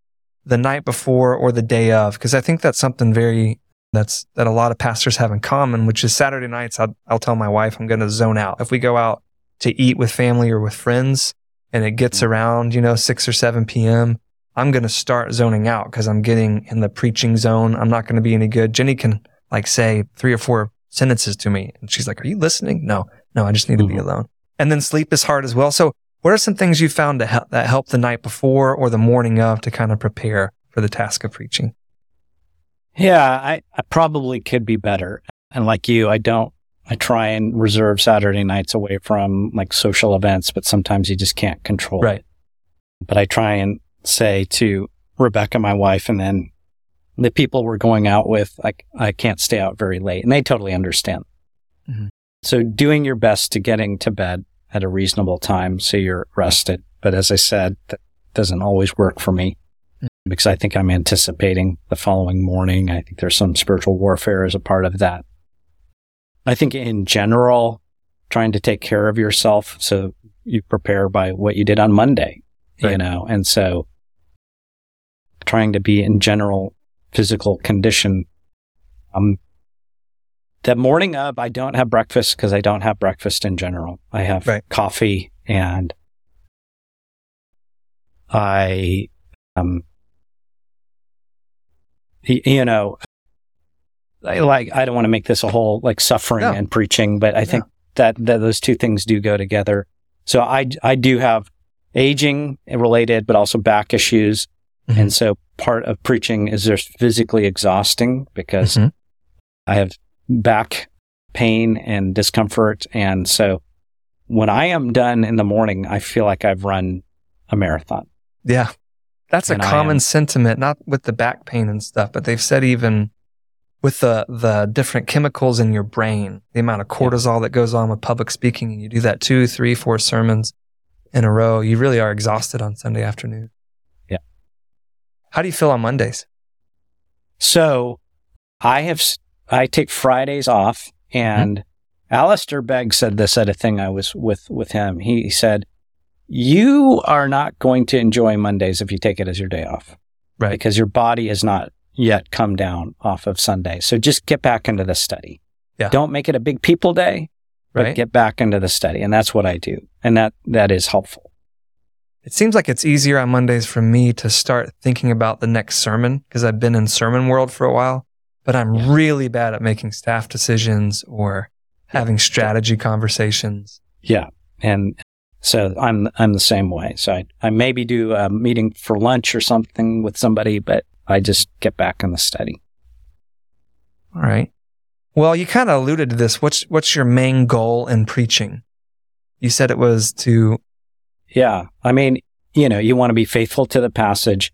the night before or the day of? Because I think that's something that a lot of pastors have in common, which is Saturday nights, I'll tell my wife I'm going to zone out. If we go out to eat with family or with friends and it gets around, 6 or 7 p.m., I'm going to start zoning out because I'm getting in the preaching zone. I'm not going to be any good. Jenny can say 3 or 4 sentences to me and she's like, "Are you listening?" No, I just need to be alone. And then sleep is hard as well. So what are some things you found that help the night before or the morning of to kind of prepare for the task of preaching? Yeah, I probably could be better. And like you, I try and reserve Saturday nights away from social events, but sometimes you just can't control it. But I try and say to Rebecca, my wife, and then the people we're going out with, I can't stay out very late. And they totally understand. Mm-hmm. So doing your best to getting to bed at a reasonable time so you're rested. But as I said, that doesn't always work for me because I think I'm anticipating the following morning. I think there's some spiritual warfare as a part of that. I think in general, trying to take care of yourself so you prepare by what you did on Monday, and so trying to be in general physical condition. The morning of, I don't have breakfast because I don't have breakfast in general. I have coffee and I don't want to make this a whole suffering and preaching, but I think that those two things do go together. So I do have aging related, but also back issues. Mm-hmm. And so part of preaching is just physically exhausting because I have back pain and discomfort. And so when I am done in the morning, I feel like I've run a marathon. Yeah. That's a common sentiment, not with the back pain and stuff, but they've said even with the different chemicals in your brain, the amount of cortisol that goes on with public speaking, and you do that 2, 3, 4 sermons in a row, you really are exhausted on Sunday afternoon. Yeah. How do you feel on Mondays? So I take Fridays off, and Alistair Begg said this at a thing I was with him. He said, "You are not going to enjoy Mondays if you take it as your day off, right? Because your body has not yet come down off of Sunday. So just get back into the study. Yeah. Don't make it a big people day, but get back into the study." And that's what I do. And that is helpful. It seems like it's easier on Mondays for me to start thinking about the next sermon because I've been in sermon world for a while, but I'm really bad at making staff decisions or having strategy conversations. Yeah. And so I'm the same way. So I maybe do a meeting for lunch or something with somebody, but I just get back in the study. All right. Well, you kind of alluded to this. What's your main goal in preaching? You said it was to... Yeah. I mean, you want to be faithful to the passage,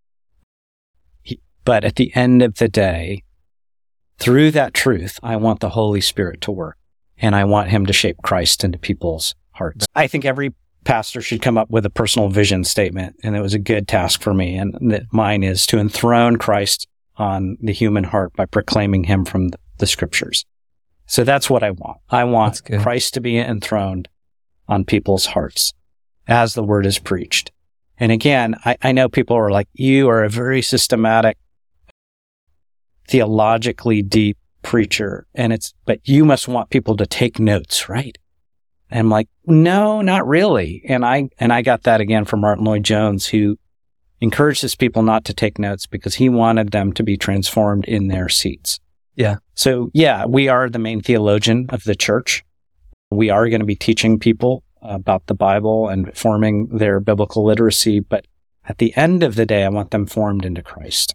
but at the end of the day, through that truth, I want the Holy Spirit to work, and I want him to shape Christ into people's hearts. I think every pastor should come up with a personal vision statement, and it was a good task for me. And mine is to enthrone Christ on the human heart by proclaiming him from the scriptures. So that's what I want. I want Christ to be enthroned on people's hearts as the word is preached. And again, I know people are like, you are a very systematic, theologically deep preacher, but you must want people to take notes, right? And I'm like, no, not really. And I got that again from Martin Lloyd-Jones, who encouraged his people not to take notes because he wanted them to be transformed in their seats. Yeah. So yeah, we are the main theologian of the church. We are going to be teaching people about the Bible and forming their biblical literacy. But at the end of the day, I want them formed into Christ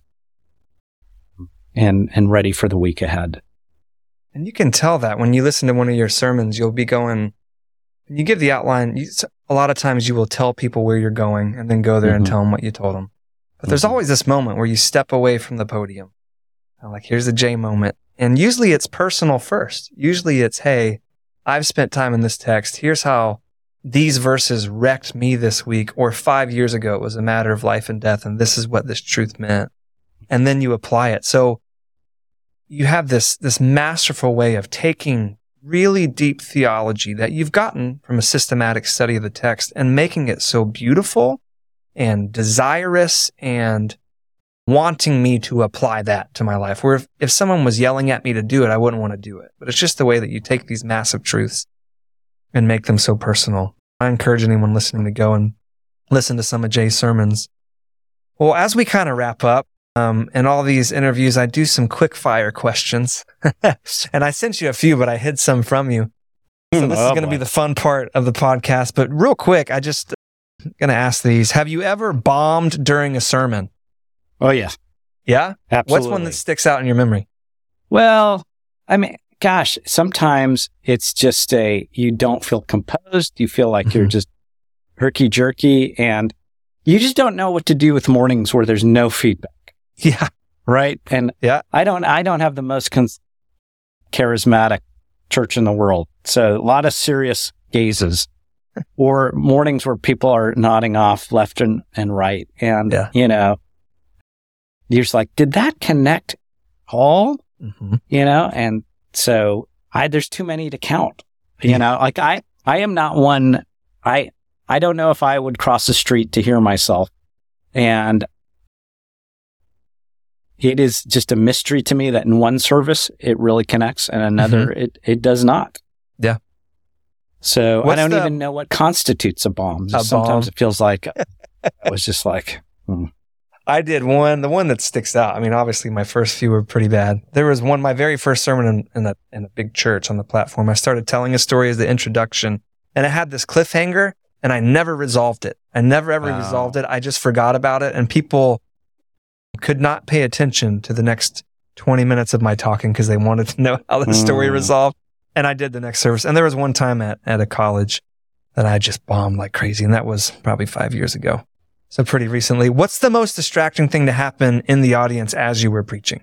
and ready for the week ahead. And you can tell that when you listen to one of your sermons, you'll be going, you give the outline. A lot of times you will tell people where you're going and then go there and tell them what you told them. But there's always this moment where you step away from the podium. Like, here's the J moment. And usually it's personal first. Usually it's, hey, I've spent time in this text. Here's how these verses wrecked me this week, or 5 years ago it was a matter of life and death, and this is what this truth meant. And then you apply it. So you have this masterful way of taking really deep theology that you've gotten from a systematic study of the text and making it so beautiful and desirous and wanting me to apply that to my life. Where if someone was yelling at me to do it, I wouldn't want to do it. But it's just the way that you take these massive truths and make them so personal. I encourage anyone listening to go and listen to some of Jay's sermons. Well, as we kind of wrap up, in all these interviews, I do some quick fire questions. And I sent you a few, but I hid some from you. So this is going to be the fun part of the podcast. But real quick, I just going to ask these. Have you ever bombed during a sermon? Oh, yeah. Yeah? Absolutely. What's one that sticks out in your memory? Well, I mean, gosh, sometimes it's just you don't feel composed. You feel like you're just herky-jerky, and you just don't know what to do with mornings where there's no feedback. Yeah. Right? And I don't have the most charismatic church in the world. So a lot of serious gazes or mornings where people are nodding off left and right. And, you're just like, did that connect all? And so there's too many to count, like I am not one. I don't know if I would cross the street to hear myself. And it is just a mystery to me that in one service, it really connects and another, it does not. Yeah. So I don't even know what constitutes a bomb. Sometimes it feels like it was just like, I did one, the one that sticks out. I mean, obviously my first few were pretty bad. There was one, my very first sermon in a big church on the platform. I started telling a story as the introduction, and it had this cliffhanger, and I never resolved it. I never ever resolved it. I just forgot about it, and people could not pay attention to the next 20 minutes of my talking because they wanted to know how the story resolved. And I did the next service. And there was one time at a college that I just bombed like crazy, and that was probably 5 years ago. So pretty recently. What's the most distracting thing to happen in the audience as you were preaching?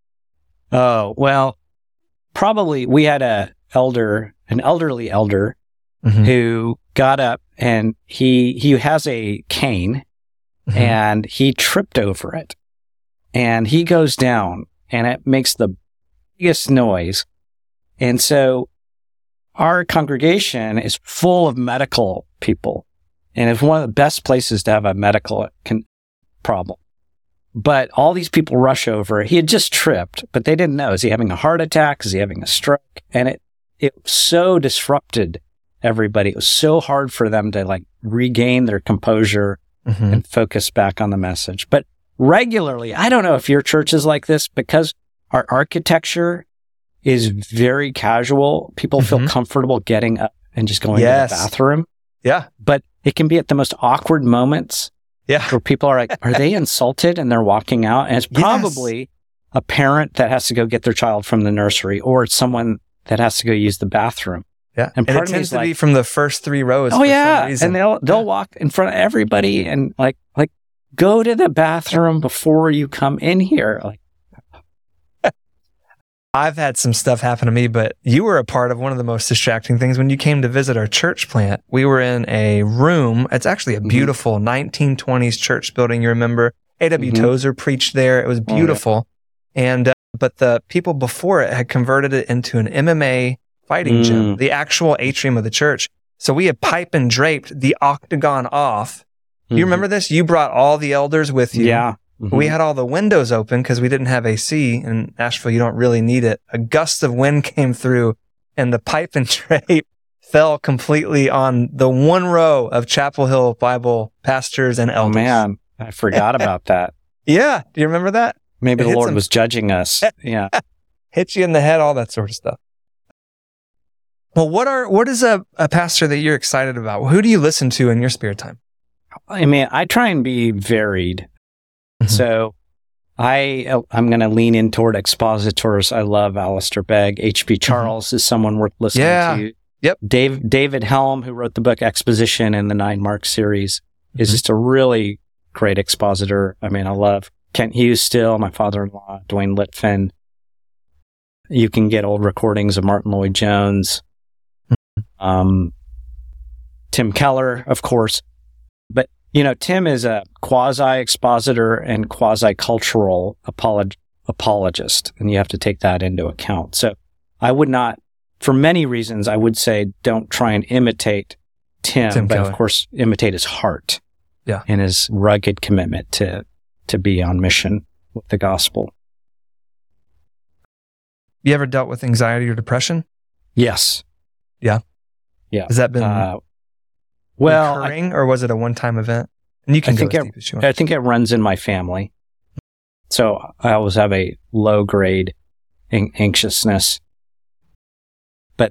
Oh, well, probably we had an elderly elder who got up, and he has a cane and he tripped over it, and he goes down, and it makes the biggest noise. And so our congregation is full of medical people. And it's one of the best places to have a medical problem. But all these people rush over. He had just tripped, but they didn't know. Is he having a heart attack? Is he having a stroke? And it so disrupted everybody. It was so hard for them to regain their composure and focus back on the message. But regularly, I don't know if your church is like this, because our architecture is very casual. People feel comfortable getting up and just going to the bathroom. Yeah. But it can be at the most awkward moments where people are like, are they insulted? And they're walking out. And it's probably a parent that has to go get their child from the nursery, or it's someone that has to go use the bathroom. Yeah. And it tends to be from the first 3 rows. Oh, yeah. And they'll walk in front of everybody and like, go to the bathroom before you come in here. I've had some stuff happen to me, but you were a part of one of the most distracting things when you came to visit our church plant. We were in a room. It's actually a beautiful 1920s church building. You remember A.W. Tozer preached there. It was beautiful. And, but the people before it had converted it into an MMA fighting gym, the actual atrium of the church. So we had pipe and draped the octagon off. Do you remember this? You brought all the elders with you. Yeah. We had all the windows open because we didn't have AC. In Nashville, you don't really need it. A gust of wind came through, and the pipe and drape fell completely on the one row of Chapel Hill Bible pastors and elders. Oh, man. I forgot about that. Yeah. Do you remember that? Maybe the Lord was judging us. Yeah. Hit you in the head, all that sort of stuff. Well, what is a pastor that you're excited about? Who do you listen to in your spare time? I mean, I try and be varied. So I'm going to lean in toward expositors. I love Alistair Begg. H.B. Charles is someone worth listening to. Yep. David Helm, who wrote the book Exposition in the 9 Mark series, is just a really great expositor. I mean, I love Kent Hughes still, my father-in-law, Dwayne Litfin. You can get old recordings of Martin Lloyd-Jones. Tim Keller, of course. But Tim is a quasi-expositor and quasi-cultural apologist, and you have to take that into account. So I would not, for many reasons, I would say don't try and imitate Tim, but Keller. Of course, imitate his heart and his rugged commitment to be on mission. with the gospel. You ever dealt with anxiety or depression? Yes. Yeah. Yeah. Has that been recurring, or was it a one-time event? And you can go as deep as you want. I think it runs in my family. So I always have a low-grade anxiousness. But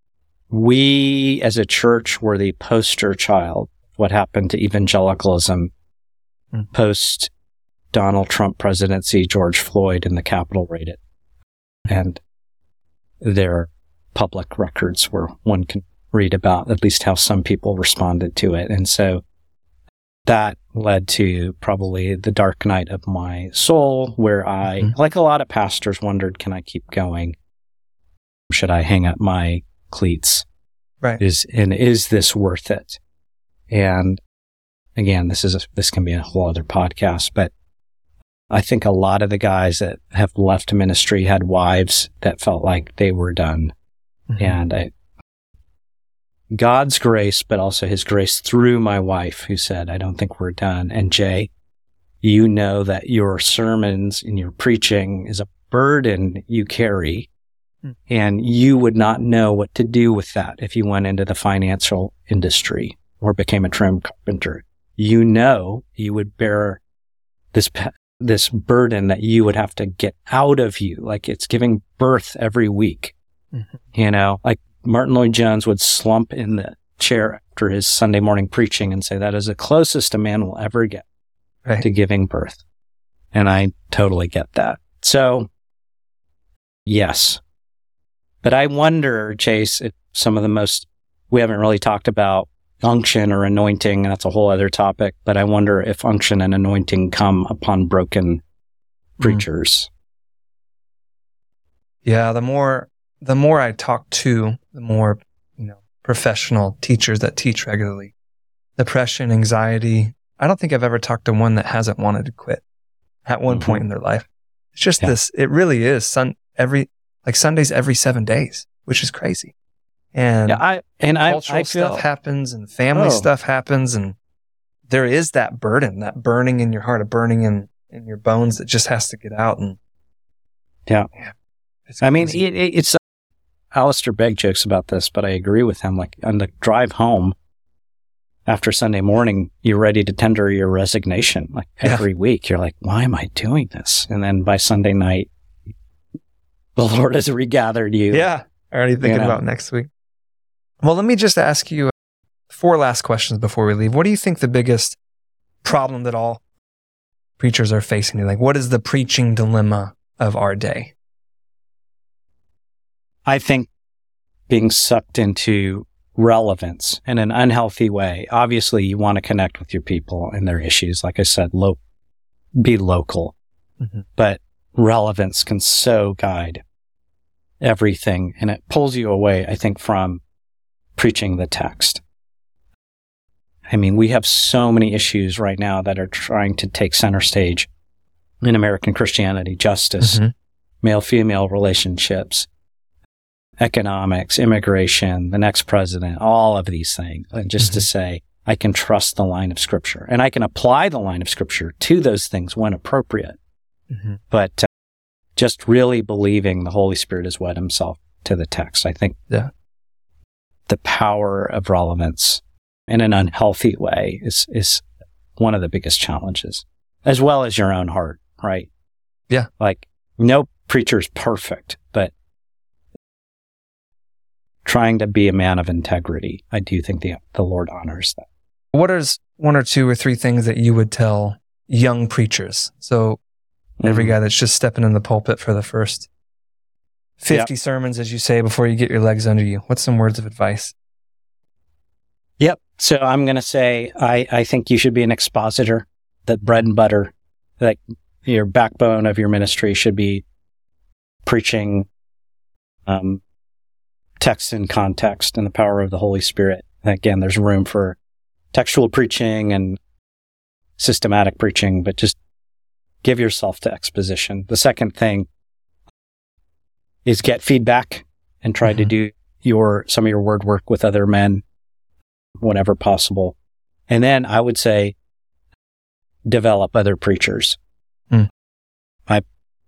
we, as a church, were the poster child. What happened to evangelicalism post Donald Trump presidency, George Floyd in the Capitol raided. And their public records where one can read about at least how some people responded to it. And so that led to probably the dark night of my soul, where I, like a lot of pastors, wondered, can I keep going? Should I hang up my cleats? Right. Is this worth it? And again, this can be a whole other podcast, but I think a lot of the guys that have left ministry had wives that felt like they were done. And God's grace, but also his grace through my wife, who said, I don't think we're done. And Jay, you know that your sermons and your preaching is a burden you carry, and you would not know what to do with that if you went into the financial industry or became a trim carpenter. You know you would bear this burden that you would have to get out of you, like it's giving birth every week. You know, like Martin Lloyd-Jones would slump in the chair after his Sunday morning preaching and say, that is the closest a man will ever get to giving birth. And I totally get that. So, yes. But I wonder, Chase, if some of the most, we haven't really talked about unction or anointing, and that's a whole other topic, but I wonder if unction and anointing come upon broken preachers. Yeah, the more I talk to, the more, professional teachers that teach regularly. Depression, anxiety. I don't think I've ever talked to one that hasn't wanted to quit at one point in their life. It's just this, it really is Sundays every 7 days, which is crazy. And cultural stuff happens and family stuff happens. And there is that burden, that burning in your heart, a burning in your bones that just has to get out. And it's Alistair Begg jokes about this, but I agree with him. Like on the drive home after Sunday morning, you're ready to tender your resignation. Like every week, you're like, why am I doing this? And then by Sunday night, the Lord has regathered you. Yeah. Already thinking about next week. Well, let me just ask you 4 last questions before we leave. What do you think the biggest problem that all preachers are facing? Like, what is the preaching dilemma of our day? I think being sucked into relevance in an unhealthy way. Obviously, you want to connect with your people and their issues. Like I said, be local. But relevance can so guide everything, and it pulls you away, I think, from preaching the text. I mean, we have so many issues right now that are trying to take center stage in American Christianity: justice, male-female relationships, economics, immigration, the next president, all of these things. And just to say, I can trust the line of Scripture, and I can apply the line of Scripture to those things when appropriate. But just really believing the Holy Spirit has wed himself to the text. I think the power of relevance in an unhealthy way is one of the biggest challenges, as well as your own heart, right? Yeah. Like, no preacher's perfect, but trying to be a man of integrity, I do think the Lord honors that. What is 1 or 2 or 3 things that you would tell young preachers? So every guy that's just stepping in the pulpit for the first 50 sermons, as you say, before you get your legs under you. What's some words of advice? Yep. So I'm going to say, I think you should be an expositor, that bread and butter, like your backbone of your ministry should be preaching text and context and the power of the Holy Spirit. And again, there's room for textual preaching and systematic preaching, but just give yourself to exposition. The second thing is get feedback and try to do some of your word work with other men, whenever possible. And then I would say develop other preachers.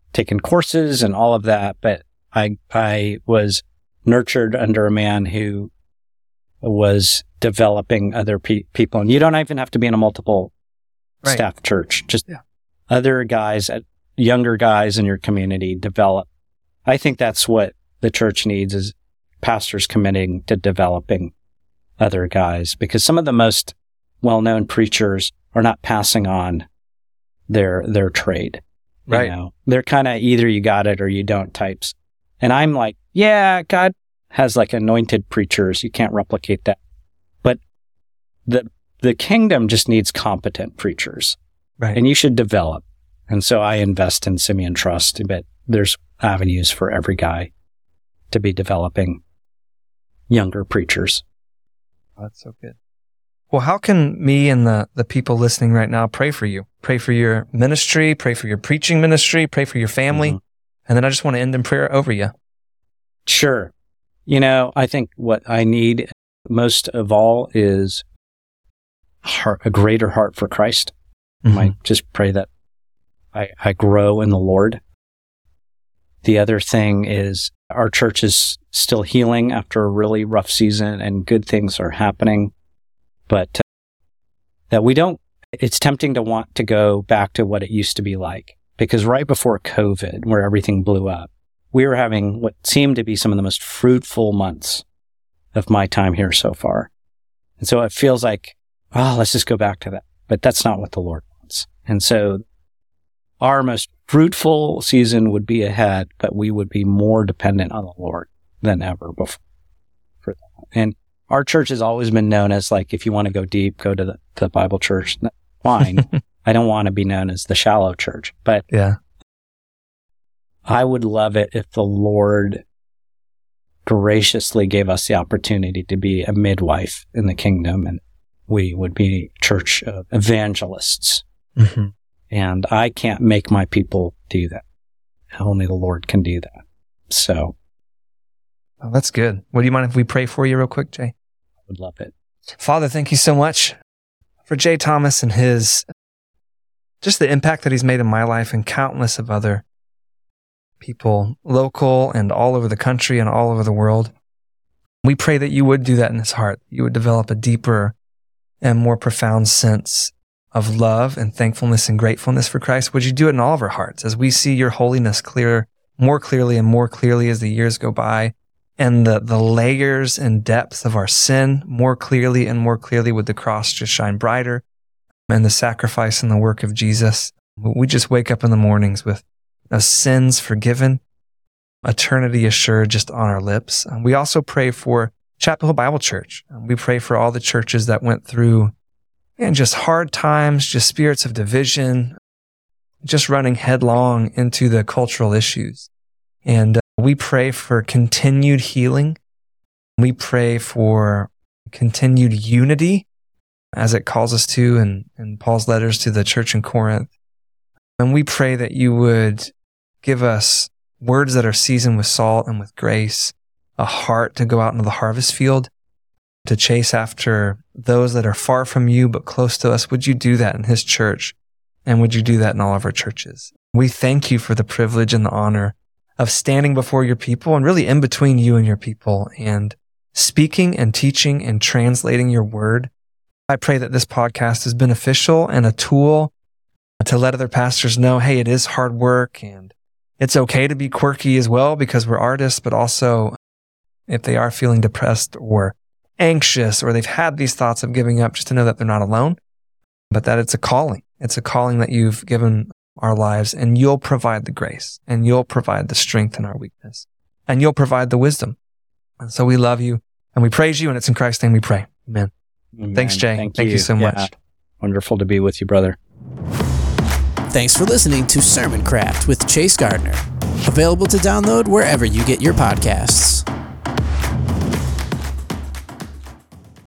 taken courses and all of that, but I was nurtured under a man who was developing other people. And you don't even have to be in a multiple staff church. Just other guys, younger guys in your community develop. I think that's what the church needs, is pastors committing to developing other guys, because some of the most well-known preachers are not passing on their trade. Right. You know, they're kind of either you got it or you don't types. And I'm like, yeah, God has like anointed preachers. You can't replicate that. But the kingdom just needs competent preachers. Right. And you should develop. And so I invest in Simeon Trust, but there's avenues for every guy to be developing younger preachers. Oh, that's so good. Well, how can me and the people listening right now pray for you? Pray for your ministry, pray for your preaching ministry, pray for your family. And then I just want to end in prayer over you. Sure. You know, I think what I need most of all is a greater heart for Christ. I just pray that I grow in the Lord. The other thing is our church is still healing after a really rough season, and good things are happening. But that we don't, it's tempting to want to go back to what it used to be like. Because right before COVID, where everything blew up, we were having what seemed to be some of the most fruitful months of my time here so far. And so it feels like, let's just go back to that. But that's not what the Lord wants. And so our most fruitful season would be ahead, but we would be more dependent on the Lord than ever before for that. And our church has always been known as, like, if you want to go deep, go to the Bible church. Fine. I don't want to be known as the shallow church, but I would love it if the Lord graciously gave us the opportunity to be a midwife in the kingdom, and we would be church evangelists. And I can't make my people do that. Only the Lord can do that. So. Oh, that's good. Well, do you mind if we pray for you real quick, Jay? I would love it. Father, thank you so much for Jay Thomas and just the impact that he's made in my life and countless of other people, local and all over the country and all over the world. We pray that you would do that in his heart. You would develop a deeper and more profound sense of love and thankfulness and gratefulness for Christ. Would you do it in all of our hearts as we see your holiness more clearly and more clearly as the years go by, and the layers and depths of our sin more clearly and more clearly, would the cross just shine brighter, and the sacrifice and the work of Jesus. We just wake up in the mornings with our sins forgiven, eternity assured just on our lips. We also pray for Chapel Hill Bible Church. We pray for all the churches that went through just hard times, just spirits of division, just running headlong into the cultural issues. And we pray for continued healing. We pray for continued unity, as it calls us to in Paul's letters to the church in Corinth. And we pray that you would give us words that are seasoned with salt and with grace, a heart to go out into the harvest field, to chase after those that are far from you but close to us. Would you do that in his church? And would you do that in all of our churches? We thank you for the privilege and the honor of standing before your people and really in between you and your people and speaking and teaching and translating your word. I pray that this podcast is beneficial and a tool to let other pastors know, hey, it is hard work and it's okay to be quirky as well because we're artists, but also if they are feeling depressed or anxious or they've had these thoughts of giving up, just to know that they're not alone, but that it's a calling. It's a calling that you've given our lives, and you'll provide the grace, and you'll provide the strength in our weakness, and you'll provide the wisdom. And so we love you, and we praise you, and it's in Christ's name we pray. Amen. Thanks, Jay. Thank you so much. Wonderful to be with you, brother. Thanks for listening to Sermon Craft with Chase Gardner. Available to download wherever you get your podcasts.